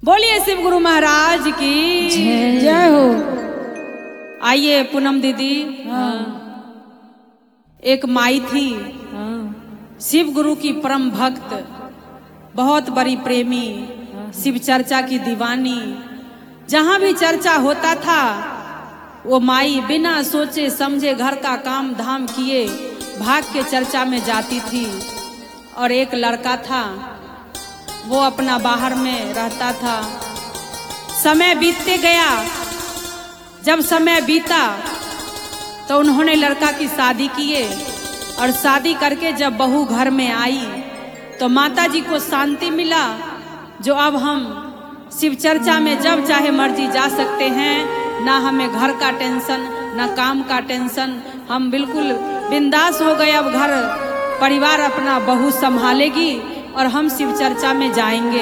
बोलिए शिव गुरु महाराज की जय हो। आइए पूनम दीदी। एक माई थी, शिव गुरु की परम भक्त, बहुत बड़ी प्रेमी, शिव चर्चा की दीवानी। जहां भी चर्चा होता था वो माई बिना सोचे समझे घर का काम धाम किए भाग के चर्चा में जाती थी। और एक लड़का था, वो अपना बाहर में रहता था। समय बीतते गया। जब समय बीता तो उन्होंने लड़का की शादी किए और शादी करके जब बहू घर में आई तो माता जी को शांति मिला, जो अब हम शिव चर्चा में जब चाहे मर्जी जा सकते हैं, ना हमें घर का टेंशन ना काम का टेंशन, हम बिल्कुल बिंदास हो गए। अब घर परिवार अपना बहू संभालेगी और हम शिव चर्चा में जाएंगे।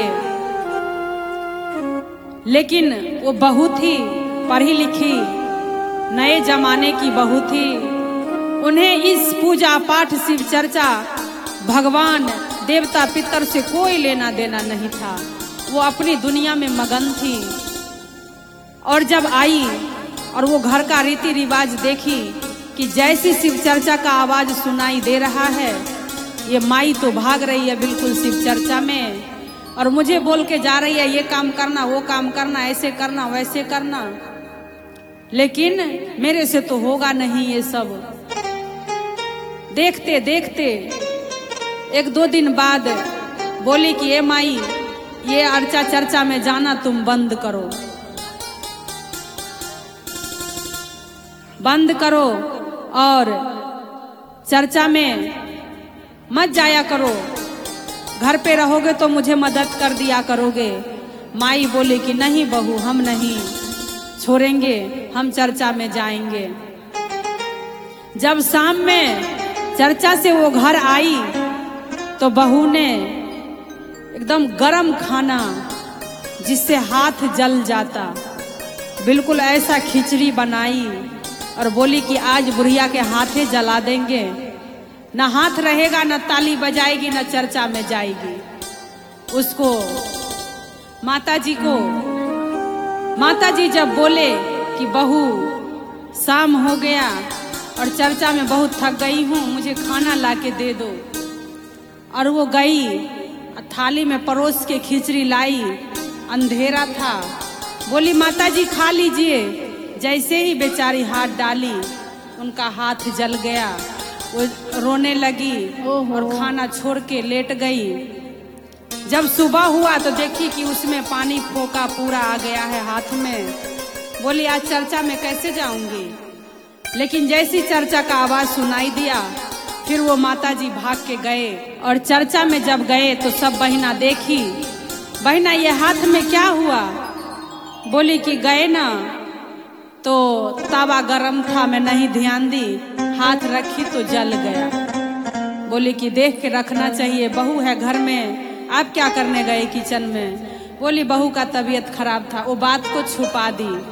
लेकिन वो बहू थी पढ़ी लिखी, नए जमाने की बहू थी। उन्हें इस पूजा पाठ शिव चर्चा भगवान देवता पितर से कोई लेना देना नहीं था। वो अपनी दुनिया में मगन थी। और जब आई और वो घर का रीति रिवाज देखी कि जैसी शिव चर्चा का आवाज सुनाई दे रहा है, ये माई तो भाग रही है बिल्कुल शिव चर्चा में और मुझे बोल के जा रही है ये काम करना वो काम करना, ऐसे करना वैसे करना, लेकिन मेरे से तो होगा नहीं ये सब। देखते देखते एक दो दिन बाद बोली कि ये माई, ये अर्चा चर्चा में जाना तुम बंद करो, बंद करो और चर्चा में मत जाया करो। घर पे रहोगे तो मुझे मदद कर दिया करोगे। माई बोले कि नहीं बहू, हम नहीं छोड़ेंगे, हम चर्चा में जाएंगे। जब शाम में चर्चा से वो घर आई तो बहू ने एकदम गरम खाना जिससे हाथ जल जाता, बिल्कुल ऐसा खिचड़ी बनाई और बोली कि आज बुढ़िया के हाथे जला देंगे, न हाथ रहेगा न ताली बजाएगी न चर्चा में जाएगी। उसको माता जी जब बोले कि बहू शाम हो गया और चर्चा में बहुत थक गई हूँ, मुझे खाना लाके दे दो। और वो गई, थाली में परोस के खिचड़ी लाई, अंधेरा था। बोली माता जी खा लीजिए। जैसे ही बेचारी हाथ डाली उनका हाथ जल गया। वो रोने लगी और खाना छोड़ के लेट गई। जब सुबह हुआ तो देखी कि उसमें पानी फोका पूरा आ गया है हाथ में। बोली आज चर्चा में कैसे जाऊंगी। लेकिन जैसी चर्चा का आवाज सुनाई दिया फिर वो माताजी भाग के गए। और चर्चा में जब गए तो सब बहिना देखी, बहिना ये हाथ में क्या हुआ। बोली कि गए ना तो तवा गरम था, मैं नहीं ध्यान दी, हाथ रखी तो जल गया। बोली कि देख के रखना चाहिए, बहू है घर में, आप क्या करने गए किचन में। बोली बहू का तबीयत खराब था, वो बात को छुपा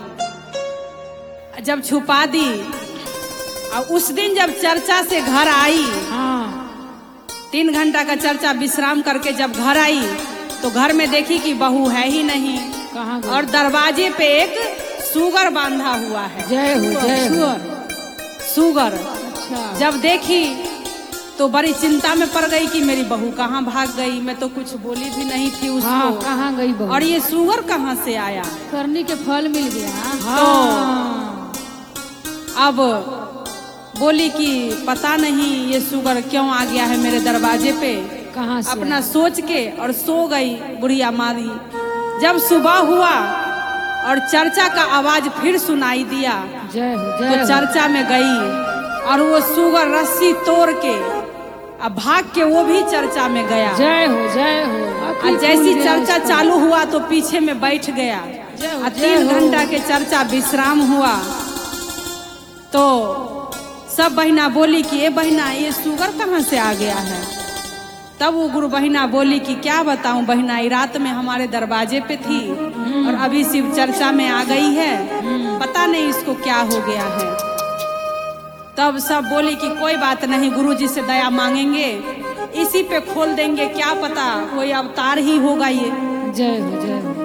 दी। जब छुपा दी और उस दिन जब चर्चा से घर आई, 3 घंटा का चर्चा विश्राम करके जब घर आई तो घर में देखी कि बहू है ही नहीं। कहाँ गई? और दरवाजे पे एक सुगर बांधा हुआ है। जय हो जय हो। सुगर। अच्छा। जब देखी तो बड़ी चिंता में पड़ गई कि मेरी बहू कहाँ भाग गई। मैं तो कुछ बोली भी नहीं थी उसको। हाँ, कहाँ गई बहू? और ये सुगर कहाँ से आया। करनी के फल मिल गया। हाँ। तो अब बोली कि पता नहीं ये सुगर क्यों आ गया है मेरे दरवाजे पे। कहाँ से अपना सोच के और सो गई बुढ़िया मारी। जब सुबह हुआ और चर्चा का आवाज फिर सुनाई दिया जय हो जय तो हो। चर्चा में गई और वो सुगर रस्सी तोड़ के अब भाग के वो भी चर्चा में गया। जय हो जय हो। और जैसी चर्चा चालू हुआ तो पीछे में बैठ गया। और 3 घंटा के चर्चा विश्राम हुआ तो सब बहिना बोली कि ये बहिना ये सुगर कहाँ से आ गया है। तब वो गुरु बहिना बोली कि क्या बताऊं बहिना, रात में हमारे दरवाजे पे थी और अभी शिव चर्चा में आ गई है, पता नहीं इसको क्या हो गया है। तब सब बोली कि कोई बात नहीं, गुरु जी से दया मांगेंगे, इसी पे खोल देंगे, क्या पता कोई अवतार ही होगा ये। जय हो जय हो।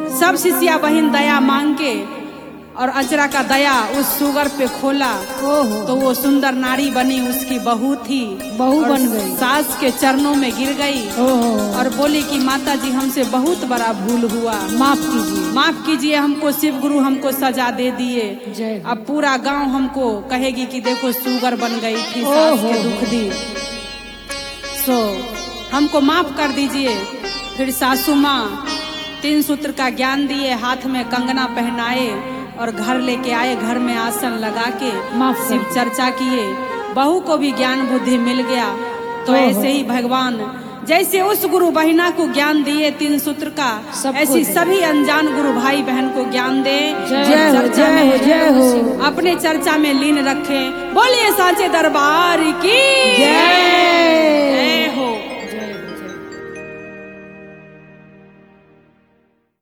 सब शिष्या बहन दया मांग के और अजरा का दया उस सुगर पे खोला ओहो तो वो सुंदर नारी बनी, उसकी बहू थी, बहू और बन गई। सास के चरणों में गिर गई ओहो और बोली कि माता जी हमसे बहुत बड़ा भूल हुआ, माफ कीजिए। माफ कीजिए, हमको शिव गुरु हमको सजा दे दिए। जय हो। अब पूरा गांव हमको कहेगी कि देखो सुगर बन गई थी, सास के दुख दी, सो हमको माफ कर दीजिए। फिर सासू माँ 3 सूत्र का ज्ञान दिए, हाथ में कंगना पहनाए और घर लेके आए, घर में आसन लगा के माफ कर शिव चर्चा किए। बहू को भी ज्ञान बुद्धि मिल गया। तो ऐसे ही भगवान जैसे उस गुरु बहिना को ज्ञान दिए 3 सूत्र का, सबको ऐसी दे। सभी अनजान गुरु भाई बहन को ज्ञान दे, जय जो हो, चर्चा जय में हो, जय हो। अपने चर्चा में लीन रखे। बोलिए सांचे दरबार की जय।